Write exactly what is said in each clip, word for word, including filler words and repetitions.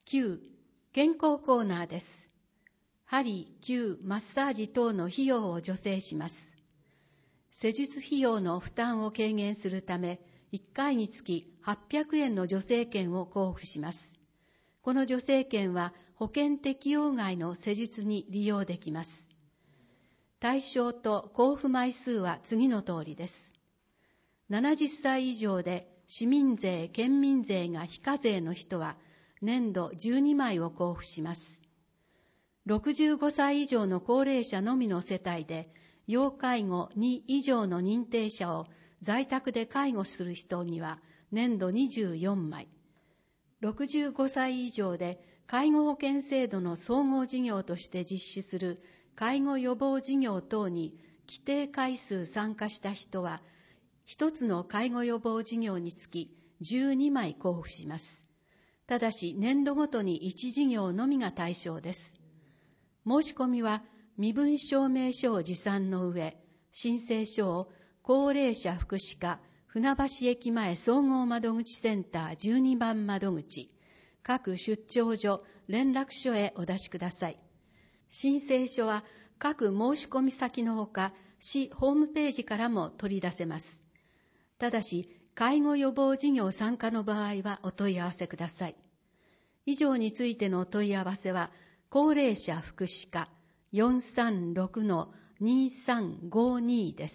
きゅう、健康コーナーです。針、灸、マッサージ等の費用を助成します。施術費用の負担を軽減するため、いっかいにつきはっぴゃくえんの助成券を交付します。この助成券は保険適用外の施術に利用できます。対象と交付枚数は次の通りです。ななじゅっさい以上で市民税・県民税が非課税の人は年度じゅうにまいを交付します。ろくじゅうごさい以上の高齢者のみの世帯で要介護に以上の認定者を在宅で介護する人には年度にじゅうよんまい、ろくじゅうごさい以上で介護保険制度の総合事業として実施する介護予防事業等に規定回数参加した人は一つの介護予防事業につきじゅうにまい交付します。ただし年度ごとにいち事業のみが対象です。申し込みは身分証明書を持参の上、申請書を高齢者福祉課船橋駅前総合窓口センターじゅうにばん窓口、各出張所連絡所へお出しください。申請書は各申し込み先のほか、市ホームページからも取り出せます。ただし、介護予防事業参加の場合はお問い合わせください。以上についてのお問い合わせは、高齢者福祉課 よんさんろくのにさんごに です。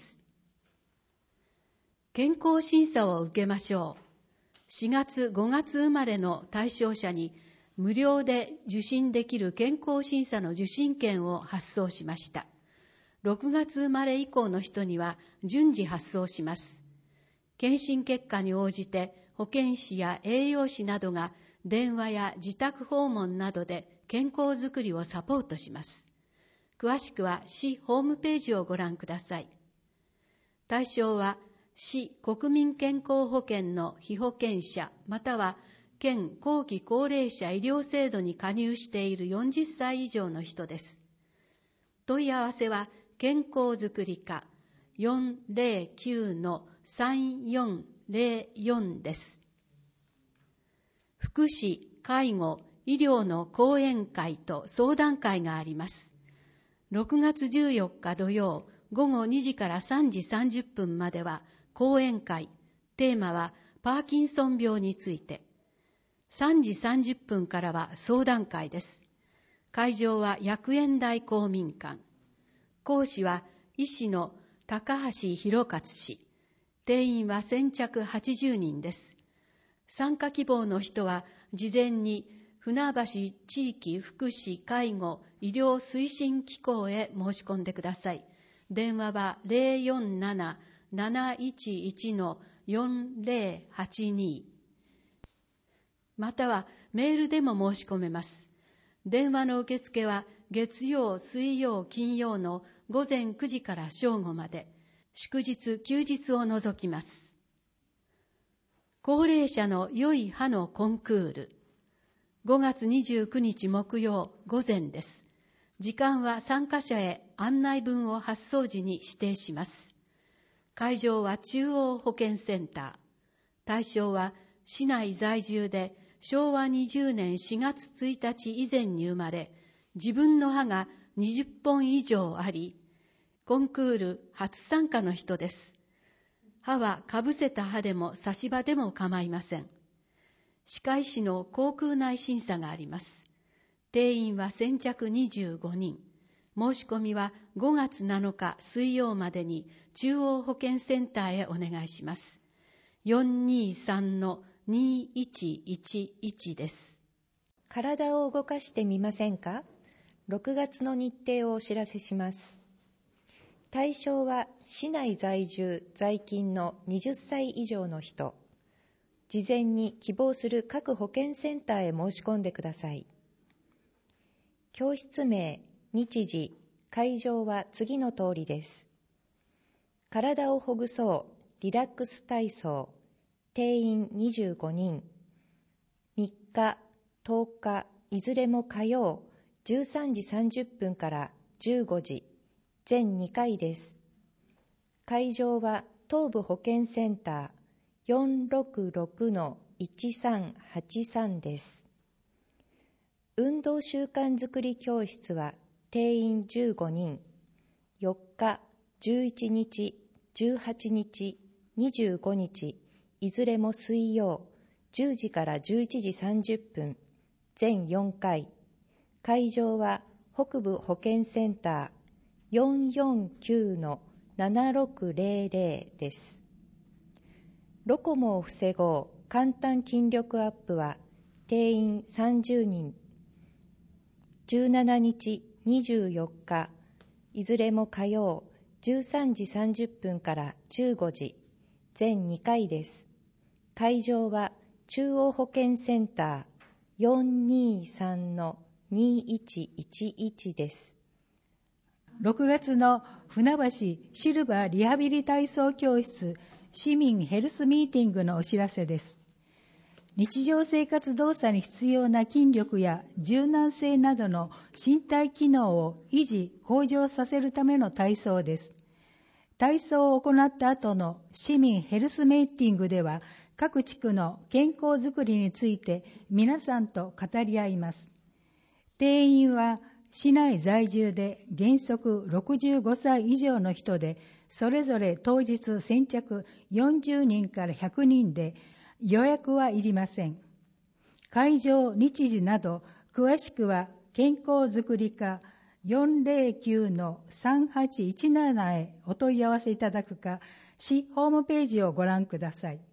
健康審査を受けましょう。しがつごがつ生まれの対象者に無料で受診できる健康審査の受診券を発送しました。ろくがつ生まれ以降の人には順次発送します。検診結果に応じて保健師や栄養士などが電話や自宅訪問などで健康づくりをサポートします。詳しくは市ホームページをご覧ください。対象は市国民健康保険の被保険者または県後期高齢者医療制度に加入しているよんじゅっさい以上の人です。問い合わせは健康づくり課 よんぜろきゅうのさんよんぜろよん です。福祉、介護、医療の講演会と相談会があります。ろくがつじゅうよっか土曜ごごにじからさんじさんじゅっぷんまでは講演会、テーマはパーキンソン病について。さんじさんじゅっぷんからは相談会です。会場は薬園台公民館。講師は医師の高橋博勝氏。定員は先着はちじゅうにんです。参加希望の人は事前に船橋地域福祉介護医療推進機構へ申し込んでください。電話は ゼロよんなな なないちいち のよんぜろはちに またはメールでも申し込めます。電話の受付は月曜、水曜、金曜のごぜんくじから正午まで、祝日、休日を除きます。高齢者の良い歯のコンクール。ごがつにじゅうくにち木曜午前です。時間は参加者へ案内文を発送時に指定します。会場は中央保健センター。対象は市内在住でしょうわにじゅうねんしがつついたち以前に生まれ、自分の歯がにじゅっぽん以上あり、コンクール初参加の人です。歯はかぶせた歯でも差し歯でも構いません。歯科医師の口腔内審査があります。定員は先着にじゅうごにん。申し込みはごがつなのか水曜までに中央保健センターへお願いします。よんにさんのにいちいちいち です。 体を動かしてみませんか？ろくがつの日程をお知らせします。対象は市内在住在勤のはたち以上の人。事前に希望する各保健センターへ申し込んでください。教室名、日時、会場は次の通りです。体をほぐそう、リラックス体操、定員にじゅうごにん。みっか、とおか、いずれも火曜、じゅうさんじさんじゅっぷんからじゅうごじ、全にかいです。会場は東部保健センター よんろくろくのいちさんはちさん です。 運動習慣づくり教室は定員じゅうごにん、よっか、じゅういちにち、じゅうはちにち、にじゅうごにち、いずれも水曜、じゅうじからじゅういちじさんじゅっぷん、全よんかい。会場は北部保健センター よんよんきゅうのななろくぜろぜろ です。ロコモを防ごう簡単筋力アップは定員さんじゅうにん、じゅうしちにち、にじゅうよっか、いずれも火曜、じゅうさんじさんじゅっぷんからじゅうごじ、全にかいです。会場は中央保健センター よんにさんのにいちいちいち です。 ろくがつの船橋シルバーリハビリ体操教室市民ヘルスミーティングのお知らせです。日常生活動作に必要な筋力や柔軟性などの身体機能を維持・向上させるための体操です。体操を行った後の市民ヘルスミーティングでは、各地区の健康づくりについて皆さんと語り合います。定員は市内在住で原則ろくじゅうごさい以上の人で、それぞれ当日先着よんじゅうにんからひゃくにんで、予約はいりません。会場、日時など詳しくは健康づくり課 よんぜろきゅうのさんはちいちなな へお問い合わせいただくか、市ホームページをご覧ください。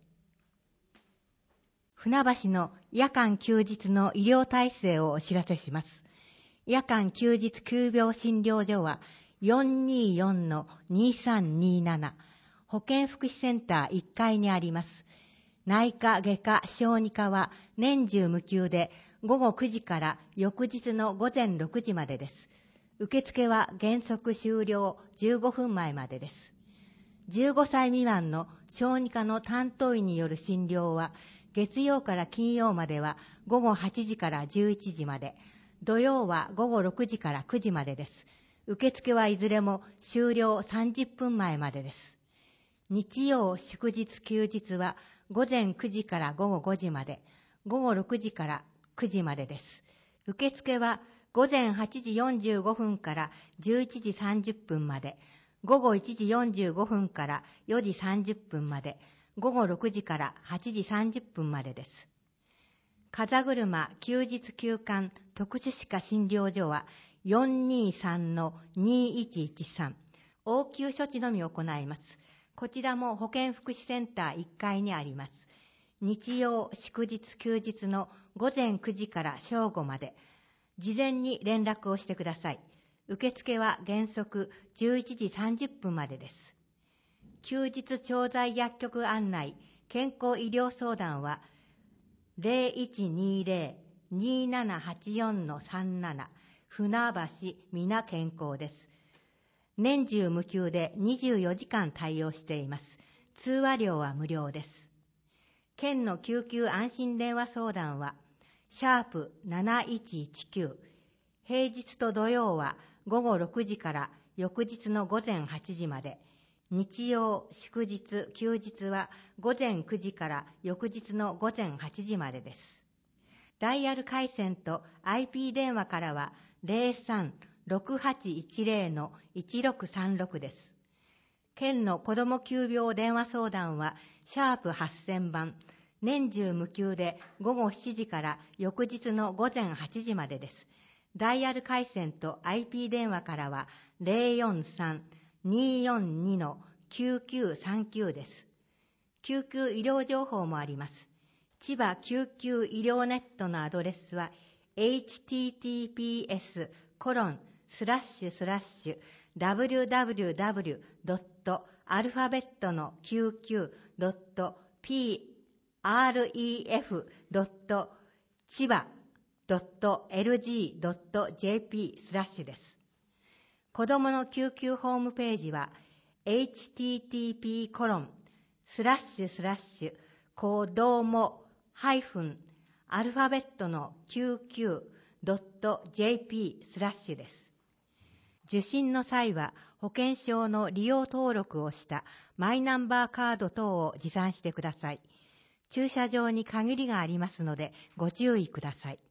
船橋の夜間休日の医療体制をお知らせします。夜間休日急病診療所は よんにーよんのにさんにーなな 保健福祉センターいっかいにあります。内科、外科、小児科は年中無休でごごくじから翌日のごぜんろくじまでです。受付は原則終了じゅうごふんまえまでです。じゅうごさい未満の小児科の担当医による診療は月曜から金曜まではごごはちじからじゅういちじまで、土曜はごごろくじからくじまでです。受付はいずれも終了さんじゅっぷんまえまでです。日曜、祝日、休日はごぜんくじからごごごじまで、ごごろくじからくじまでです。受付はごぜんはちじよんじゅうごふんからじゅういちじさんじゅっぷんまで、ごごいちじよんじゅうごふんからよじさんじゅっぷんまで、ごごろくじからはちじさんじゅっぷんまでです。風車休日休館特殊歯科診療所は よんにーさんのにいちいちさん、応急処置のみ行います。こちらも保健福祉センターいっかいにあります。日曜、祝日、休日のごぜんくじから正午まで、事前に連絡をしてください。受付は原則じゅういちじさんじゅっぷんまでです。休日調剤薬局案内、健康医療相談は ゼロいちにーぜろ にーななはちよんのさんなな 船橋みな健康です。年中無休でにじゅうよじかん対応しています。通話料は無料です。県の救急安心電話相談はシャープなないちいちきゅう、平日と土曜はごごろくじから翌日のごぜんはちじまで、日曜、祝日、休日はごぜんくじから翌日のごぜんはちじまでです。ダイヤル回線と アイピー 電話からはゼロさんろくはちいちゼロのいちろくさんろくです。県の子ども急病電話相談はシャープはっせんばん、年中無休でごごしちじから翌日のごぜんはちじまでです。ダイヤル回線と アイピー 電話からはゼロよんさん にーよんにのきゅうきゅうさんきゅうです。救急医療情報もあります。千葉救急医療ネットのアドレスは エイチティーティーピーエスコロンスラッシュスラッシュダブリューダブリューダブリュードットアルファベットのきゅうきゅうドットピーアールイーエフドット千葉ドットエルジードットジェーピースラッシュです。子どもの救急ホームページは エイチティーティーピーコロンスラッシュスラッシュ子どもハイフンアルファベットのきゅうきゅうドットジェーピースラッシュです。受診の際は保険証の利用登録をしたマイナンバーカード等を持参してください。駐車場に限りがありますのでご注意ください。